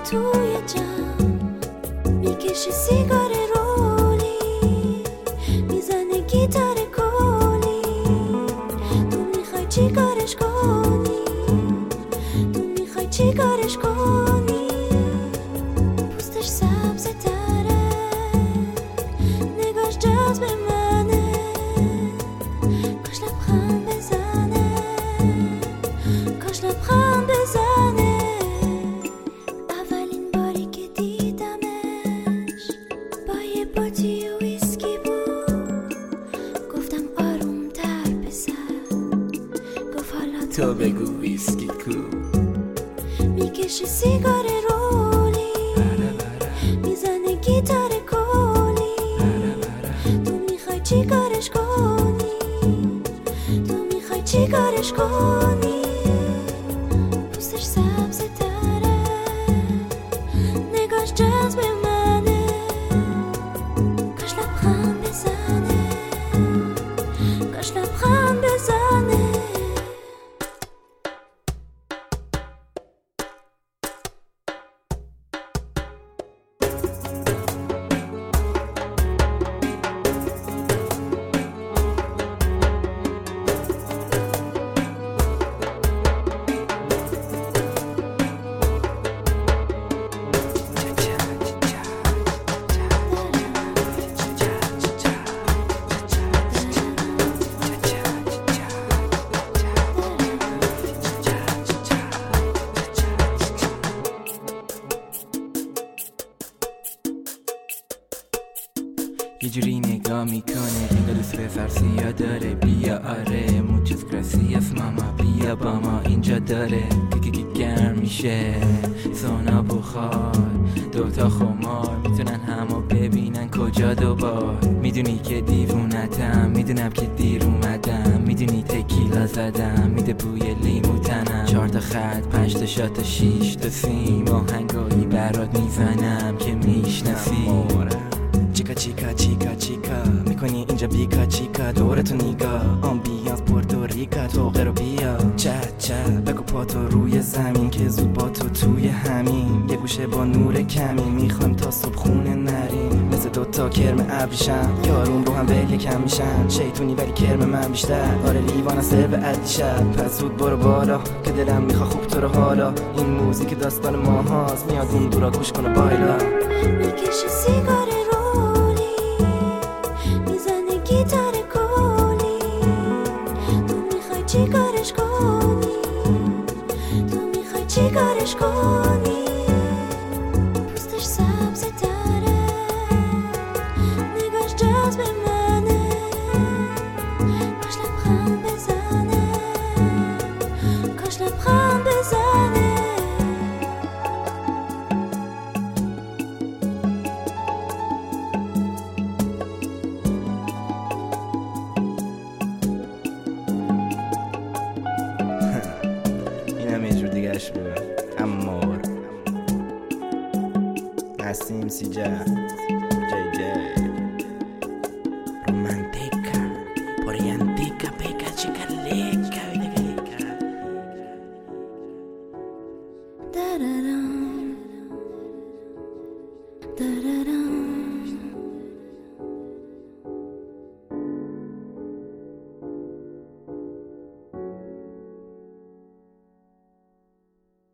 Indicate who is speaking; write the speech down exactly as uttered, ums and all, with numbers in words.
Speaker 1: توی جمع میکشی سیگار رولی، میزنه گیتار کلی. تو میخوای چی کارش کنی؟ تو میخوای چی کارش کنی؟ پوستش سبز تره، نگاش جذب منه، کاش لبخند بزنه، کاش لبخند بزنه. اولین باری که دیدمش با یه باتی و ویسکی بود، گفتم آروم تر پسر، گفت حالا تو بگو ویسکی کو. میکشه سیگار رولی، میزنه گیتار کلی. تو میخوای چی کارش کنی؟ تو میخوای چی کارش کنی؟ پوستش سبز تره، نگاش جذب منه، کاش لبخند بزنه، کاش لبخند بزنه.
Speaker 2: یه جوری نگاه میکنه انگار دوست پسر سیاه داره. بیا آره موچس گراسیاس ماما، بیا با ما اینجا داره. که که گرم میشه سونا بخار، دوتا خمار میتونن همو ببینن کجا دوبار. میدونی که دیوونتم، میدونم که دیر اومدم، میدونی تکیلا زدم میده بوی لیمو تنم. چهار تا خط پنج تا شات تا شیش تا سیم، آهنگایی برات میزنم که میشناسی. چیکا چیکا چیکا چیکا میکنی اینجا بیکا چیکا، دورتو نیگا آمبیانس پورتوریکا، تو غرو بیا چه چه بگو پاتو روی زمین که زود با تو توی همین یه گوشه با نور کمی. میخوایم تا صبح خونه نریم مثل دوتا کرم ابریشم، یارون رو هم ول یکم میشن شیطونی ولی کرم من بیشتر. آره لیوان سر به عدی شب پس زود برو بالا که دلم میخوا خوب تو رو حالا. این موزیک داستان ما هاست، میاد اون دورا گوش کنه بایلا.
Speaker 1: میکشه سیگار گیتار کلی. تو میخوای چی کارش کنی؟ تو میخوای چی کارش کنی؟ پوستش سبز تره، نگاش جذب منه، کاش لبخند بزنه، کاش لبخند بزنه.
Speaker 2: اینم یه جور دیگرش بود. امور نسیم سیجا جی جی رومانتیکا پوریانتیکا پیکا چیکا لیکا لیکا.
Speaker 1: Da da da da da da.